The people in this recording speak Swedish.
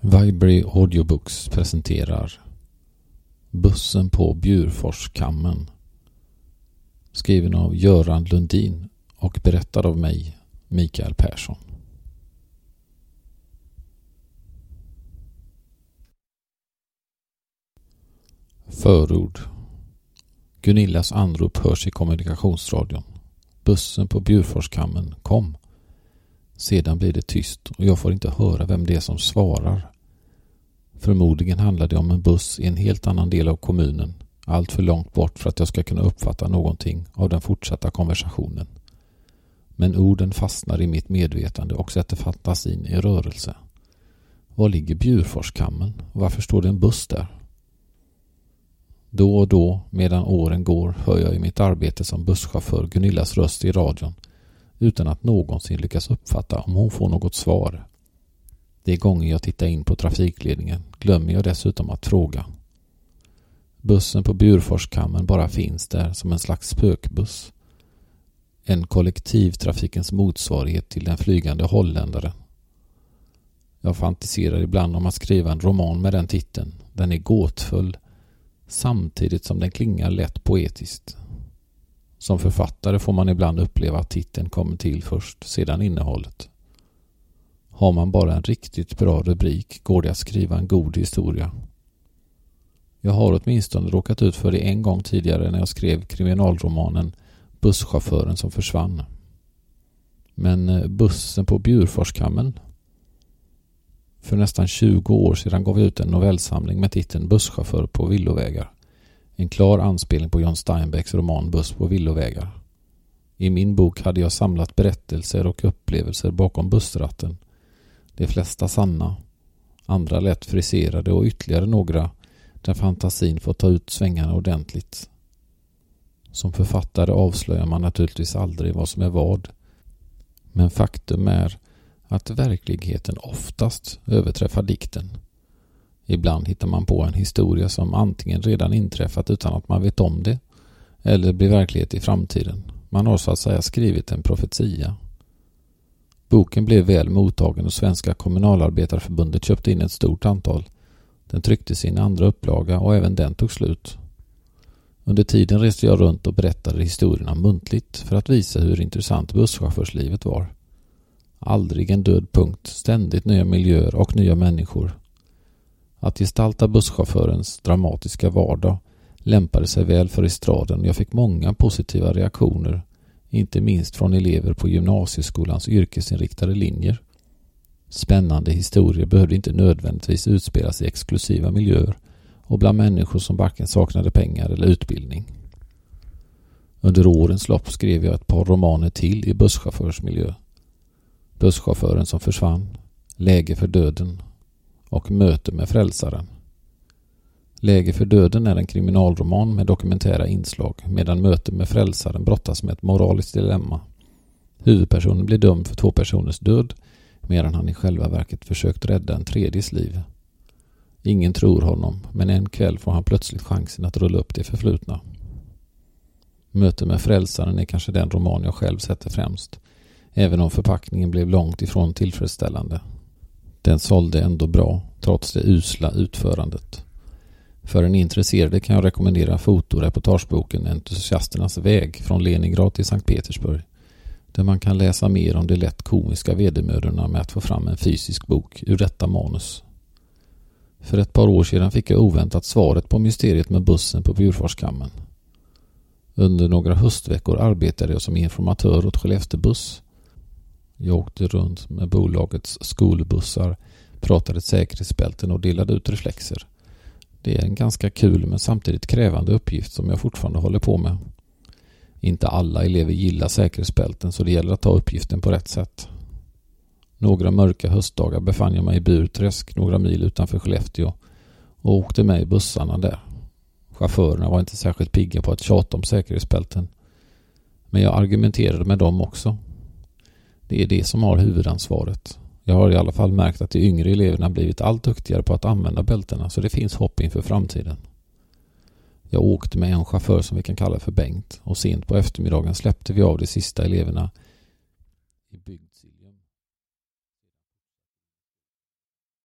Vibrary Audiobooks presenterar Bussen på Bjurforskammen, skriven av Göran Lundin och berättad av mig, Mikael Persson. Förord. Gunillas anrop hörs i kommunikationsradion. Bussen på Bjurforskammen, kom. Sedan blir det tyst och jag får inte höra vem det är som svarar. Förmodligen handlar det om en buss i en helt annan del av kommunen, allt för långt bort för att jag ska kunna uppfatta någonting av den fortsatta konversationen. Men orden fastnar i mitt medvetande och sätter fantasin i rörelse. Var ligger Bjurforskammen och varför står det en buss där? Då och då, medan åren går, hör jag i mitt arbete som busschaufför Gunillas röst i radion utan att någonsin lyckas uppfatta om hon får något svar. De gånger jag tittar in på trafikledningen glömmer jag dessutom att fråga. Bussen på Bjurforskammen bara finns där som en slags spökbuss. En kollektivtrafikens motsvarighet till den flygande holländaren. Jag fantiserar ibland om att skriva en roman med den titeln. Den är gåtfull samtidigt som den klingar lätt poetiskt. Som författare får man ibland uppleva att titeln kommer till först, sedan innehållet. Har man bara en riktigt bra rubrik går det att skriva en god historia. Jag har åtminstone råkat ut för det en gång tidigare när jag skrev kriminalromanen Busschauffören som försvann. Men bussen på Bjurforskammen? För nästan 20 år sedan gav jag ut en novellsamling med titeln Busschaufför på villovägar. En klar anspelning på John Steinbecks roman Buss på villovägar. I min bok hade jag samlat berättelser och upplevelser bakom bussratten. De flesta sanna, andra lätt friserade och ytterligare några där fantasin får ta ut svängarna ordentligt. Som författare avslöjar man naturligtvis aldrig vad som är vad. Men faktum är att verkligheten oftast överträffar dikten. Ibland hittar man på en historia som antingen redan inträffat utan att man vet om det eller blir verklighet i framtiden. Man har så att säga skrivit en profetia. Boken blev väl mottagen och Svenska kommunalarbetarförbundet köpte in ett stort antal. Den tryckte sin andra upplaga och även den tog slut. Under tiden reste jag runt och berättade historierna muntligt för att visa hur intressant busschaufförslivet var. Aldrig en död punkt, ständigt nya miljöer och nya människor. Att gestalta busschaufförens dramatiska vardag lämpade sig väl för estraden och jag fick många positiva reaktioner, inte minst från elever på gymnasieskolans yrkesinriktade linjer. Spännande historier behövde inte nödvändigtvis utspelas i exklusiva miljöer och bland människor som varken saknade pengar eller utbildning. Under årens lopp skrev jag ett par romaner till i busschaufförsmiljö. Busschauffören som försvann, Läge för döden och Möte med frälsaren. Läge för döden är en kriminalroman med dokumentära inslag medan Möte med frälsaren brottas med ett moraliskt dilemma. Huvudpersonen blir dömd för 2 personers död medan han i själva verket försökt rädda en tredjes liv. Ingen tror honom, men en kväll får han plötsligt chansen att rulla upp det förflutna. Möte med frälsaren är kanske den roman jag själv sätter främst, även om förpackningen blev långt ifrån tillfredsställande. Den sålde ändå bra, trots det usla utförandet. För en intresserade kan jag rekommendera fotoreportageboken Entusiasternas väg från Leningrad till Sankt Petersburg, där man kan läsa mer om de lätt komiska vedermödorna med att få fram en fysisk bok ur detta manus. För ett par år sedan fick jag oväntat svaret på mysteriet med bussen på Bjurforskammen. Under några höstveckor arbetade jag som informatör åt Skellefteå buss. Jag åkte runt med bolagets skolbussar, pratade säkerhetsbälten och delade ut reflexer. Det är en ganska kul men samtidigt krävande uppgift som jag fortfarande håller på med. Inte alla elever gillar säkerhetsbälten så det gäller att ta uppgiften på rätt sätt. Några mörka höstdagar befann jag mig i Burträsk några mil utanför Skellefteå och åkte med i bussarna där. Chaufförerna var inte särskilt pigga på att tjata om säkerhetsbälten. Men jag argumenterade med dem också. Det är det som har huvudansvaret. Jag har i alla fall märkt att de yngre eleverna blivit allt duktigare på att använda bältena så det finns hopp inför framtiden. Jag åkte med en chaufför som vi kan kalla för Bengt och sent på eftermiddagen släppte vi av de sista eleverna i bygd.